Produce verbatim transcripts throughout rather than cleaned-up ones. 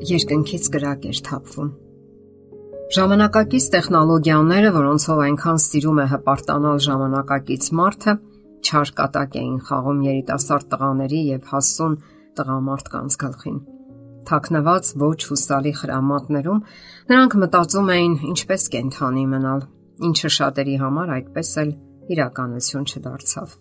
երկնքից կրակ էր թափվում։ Ժամանակակից տեխնոլոգիաները, որոնցով այնքան սիրում է հպարտանալ ժամանակակից մարդը, չար կատակ էին խաղում երիտասարդ տղաների եւ հասուն տղամարդկանց գլխին։ Թաքնված ոչ հուսալի խրամատներում նրանք մտածում էին ինչպես կենդանի մնալ, ինչը շատերի համար այդպես էլ իրականություն չդարձավ։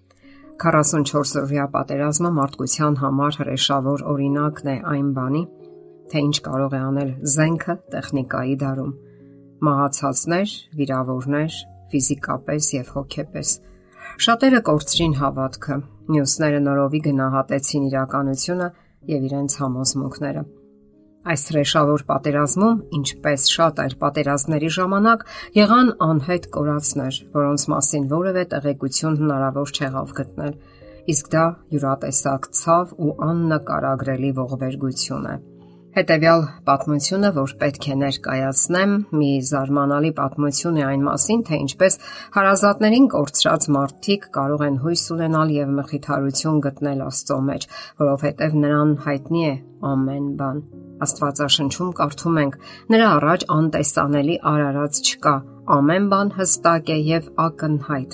քառասունչորսօրյա պատերազմը մարդկության համար հրեշավոր օրինակն է այն բանի, թե ինչ կարող է անել զենքը տեխնիկայի դարում։ Մահացածներ, վիրավորներ, ֆիզիկապես եւ հոգեպես։ Շատերը կորցրին հավատքը, մյուսները նորովի գնահատեցին իրականությունը եւ իրենց համոզմունքները։ Այս հրեշավոր պատերազմում, ինչպես շատ այլ պատերազմների ժամանակ, եղան անհետ կորածներ, որոնց մասին որևէ տեղեկություն հնարավոր չեղավ գտնել, իսկ դա յուրատեսակ ցավ ու աննկարագրելի ողբերգություն է։ Հետևյալ պատմությունը, որ պետք է ներկայացնեմ, մի զարմանալի պատմություն է այն մասին, թե ինչպես հարազատներին կորցրած մարդիկ կարող են հույս ունենալ եւ մխիթարություն գտնել Աստծո մեջ, որովհետեւ նրան հայտնի է ամեն բան։ Աստվածաշնչում կարդում ենք. նրա առաջ անտեսանելի արարած չկա, ամեն բան հստակ է եւ ակնհայտ։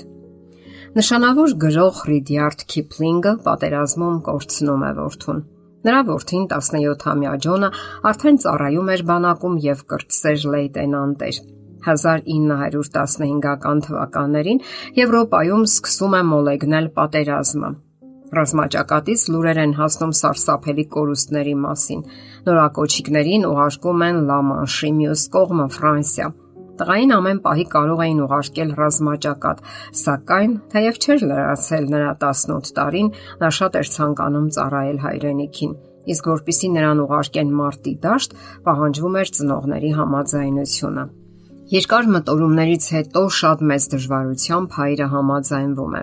Նշանավոր գրող Ռուդյարդ Քիփլինգը պատերազմում կորցնում է որդուն։ Նրա որդին տասնյոթամյա Ջոնը արդեն ծառայում էր բանակում եւ կրտսեր լեյտենանտ էր։ հազար ինը հարյուր տասնհինգական թվականներին Եվրոպայում սկսում է մոլեգնել պատերազմը։ Ռազմաճակատից լուրեր են հասնում սարսափելի կորուստների մասին։ Նորակոչիկներին ուղարկում են Լա Մանշի մյուս կողմը Ֆրանսիա։ Տղային ամեն պահի կարող էին ուղարկել ռազմաճակատ, սակայն թեև չէր լրացել նրա տասնութ տարին, նա շատ էր ցանկանում ծառայել հայրենիքին, իսկ որpիսի նրան ուղարկեն մարտի դաշտ, պահանջվում էր ծնողների համաձայնությունը։ Երկար մտորումներից հետո շատ մեծ դժվարությամբ հայրը համաձայնվում է։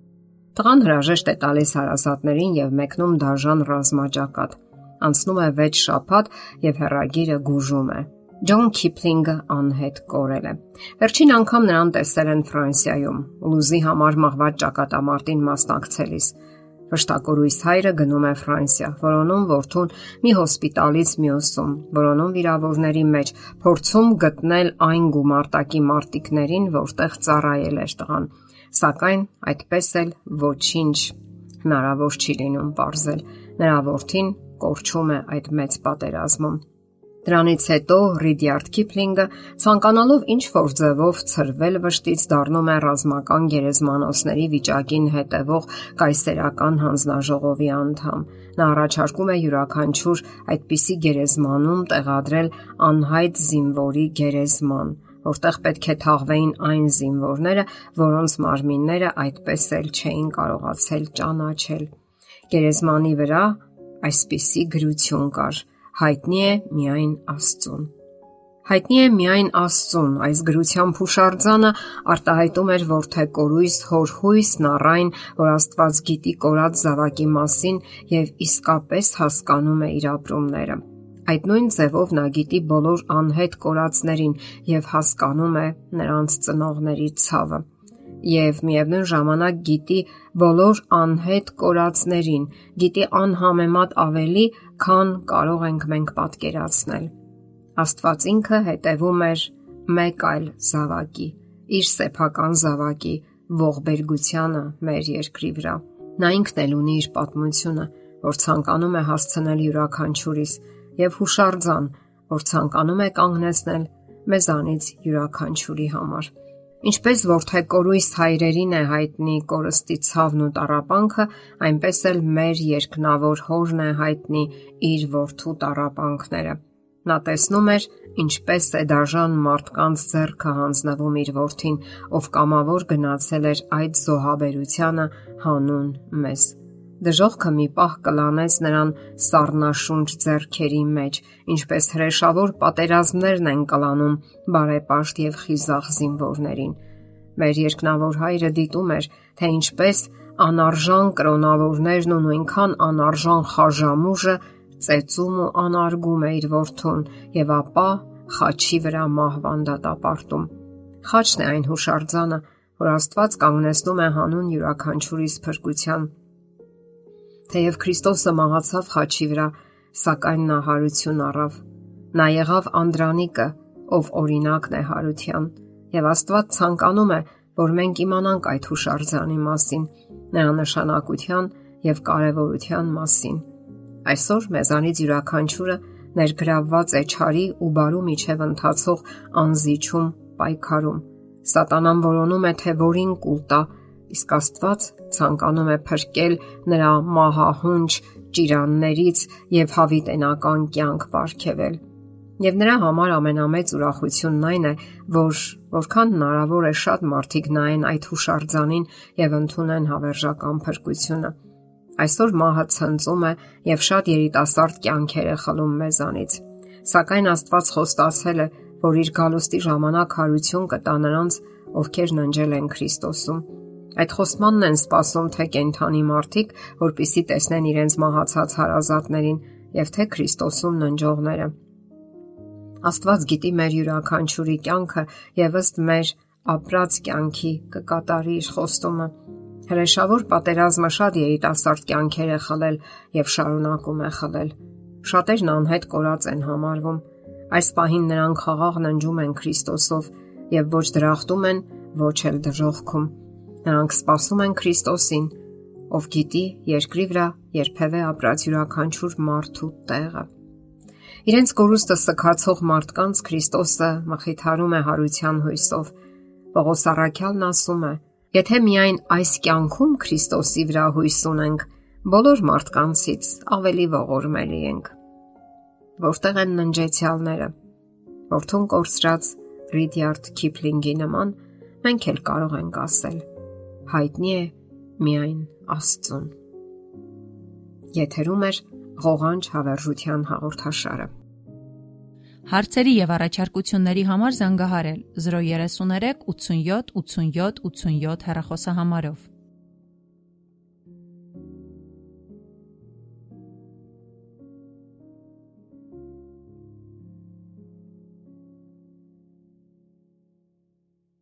Տղան հրաժեշտ է տալիս հարազատներին եւ մեկնում դաժան ռազմաճակատ։ Անցնում է վեց շաբաթ եւ հեռագիրը գուժում է։ Ջոն Քիփլինգը անհետ կորել է։ Վերջին անգամ նրան տեսել են Ֆրանսիայում, Լուզի համար մղված ճակատամարտին մասնակցելիս։ Վշտակորույս հայրը գնում է Ֆրանսիա, որոնում որդուն մի հոսպիտալից մյուսում, որոնում վիրավորների մեջ, փորձում գտնել այն գումարտակի մարտիկներին, որտեղ ծառայել էր տղան։ Սակայն այդպես էլ ոչինչ հնարավոր չի լինում պարզել։ Նրա որդին կորչում է այդ մեծ պատերազմում։ Դրանից հետո Ռուդյարդ Քիփլինգը ցանկանալով ինչ-որ ձևով ցրվել վշտից դառնում է ռազմական գերեզմանոցների վիճակին հետևող կայսերական հանձնաժողովի անդամ։ Նա առաջարկում է յուրաքանչյուր այդպիսի գերեզմանում տեղադրել անհայտ զինվորի գերեզման, որտեղ պետք է թաղվեին այն զինվորները, որոնց մարմինները այդպես էլ չէին կարողացել ճանաչել։ Գերեզմանի վրա այսպիսի գրություն կար. հայտնի է միայն Աստծուն։ Հայտնի է միայն Աստծուն, այս գրությամբ հուշարձանը արտահայտում էր որդեկորույս հոր հույսն առայն, որ Աստված գիտի կորած զավակի մասին եւ իսկապես հասկանում է իր ապրումները։ Այդ նույն ձևով նա գիտի բոլոր անհետ կորածներին եւ հասկանում է նրանց ծնողների ցավը։ Եվ միևնույն ժամանակ գիտի բոլոր անհետ կորածներին, գիտի անհամեմատ ավելի, քան կարող ենք մենք պատկերացնել։ Աստված ինքը հետևում էր մեկ այլ զավակի, իր սեփական զավակի ողբերգությանը մեր երկրի վրա։ Նա ինքն էլ ունի իր պատմությունը, որ ցանկանում է հասցնել յուրաքանչյուրիս, եւ հուշարձան, որ ցանկանում է կանգնեցնել մեզանից յուրաքանչյուրի համար։ Ինչպես որդեկորույս հայրերին է հայտնի կորստի ցավն ու տառապանքը, այնպես էլ մեր երկնավոր հորն է հայտնի իր որդու տառապանքները։ Նա տեսնում էր, ինչպես է դաժան մարդկանց ձեռքը հանձնվում իր որդին, ով կամավոր գնացել էր այդ զոհաբերությանը հանուն մեզ։ Դժոխքը մի պահ կլանեց նրան սառնաշունչ ձեռքերի մեջ, ինչպես հրեշավոր պատերազմներն են կլանում բարեպաշտ եւ խիզախ զինվորներին։ Մեր երկնավոր հայրը դիտում էր, թե ինչպես անարժան կրոնավորներն ու նույնքան անարժան խաժամուժը ծեծում ու անարգում է իր որդուն եւ ապա խաչի վրա մահվան դատապարտում։ Խաչն է այն հուշարձանը, որ Աստված կանգնեցնում է հանուն յուրաքանչյուրիս փրկության։ Թեև Քրիստոսը մահացավ խաչի վրա, սակայն նա հարություն առավ։ Նա եղավ Անդրանիկը, ով օրինակն է հարության, եւ Աստված ցանկանում է, որ մենք իմանանք այդ հուշարձանի մասին, նրա նշանակության եւ կարեւորության մասին։ Այսօր մեզանից յուրաքանչյուրը ներգրավված է չարի ու բարու միջև ընթացող անզիջում պայքարում։ Սատանան որոնում է, թե որին կուլ տա, իսկ Աստված ցանկանում է փրկել նրա մահահունչ ճիրաններից եւ հավիտենական կյանք ապարգևել։ Եվ նրա համար ամենամեծ ուրախությունն այն է, որ որքան հնարավոր է շատ մարդիկ նայեն այդ հուշարձանին եւ ընդունեն հավերժական փրկությունը։ Այսօր մահը ցնծում է եւ շատ երիտասարդ կյանքեր է խլում մեզանից։ Սակայն Աստված խոստացել է, որ իր գալուստի ժամանակ հարություն կտա նրանց, ովքեր ննջել են Քրիստոսում։ Այդ խոստմանն են սպասում թե կենդանի մարդիկ, որպիսի տեսնեն իրենց մահացած հարազատներին, եւ թե Քրիստոսում ննջողները։ Աստված գիտի մեր յուրաքանչյուրի կյանքը եւ ըստ մեր ապրած կյանքի կկատարի իր խոստումը։ Հրեշավոր պատերազմը շատ երիտասարդ կյանքեր է խլել եւ շարունակում է խլել։ Շատերն անհետ կորած են համարվում։ Այս պահին նրանք խաղաղ ննջում են Քրիստոսով եւ ոչ դրախտում են, ոչ էլ դժոխքում։ Նրանք սպասում են Քրիստոսին, ով գիտի երկրի վրա երբևէ ապրած յուրաքանչյուր մարդու տեղը։ Իրենց կորուստը սքացող մարդկանց Քրիստոսը մխիթարում է հարության հույսով։ Պողոս առաքյալն ասում է. եթե միայն այս կյանքում Քրիստոսի վրա հույս ունենք, բոլոր մարդկանցից ավելի ողորմելի ենք։ Որտեղ են ննջեցյալները։ Որդուն կորցրած Ռիդյարդ Քիփլինգի նման մենք էլ կարող ենք ասել. հայտնի է միայն Աստծուն։ Եթերում է ղողանջ հավերժության հաղորդաշարը։ Հարցերի եւ առաջարկությունների համար զանգահարել զրո երեք երեք ութսունյոթ ութսունյոթ ութսունյոթ հեռախոսահամարով։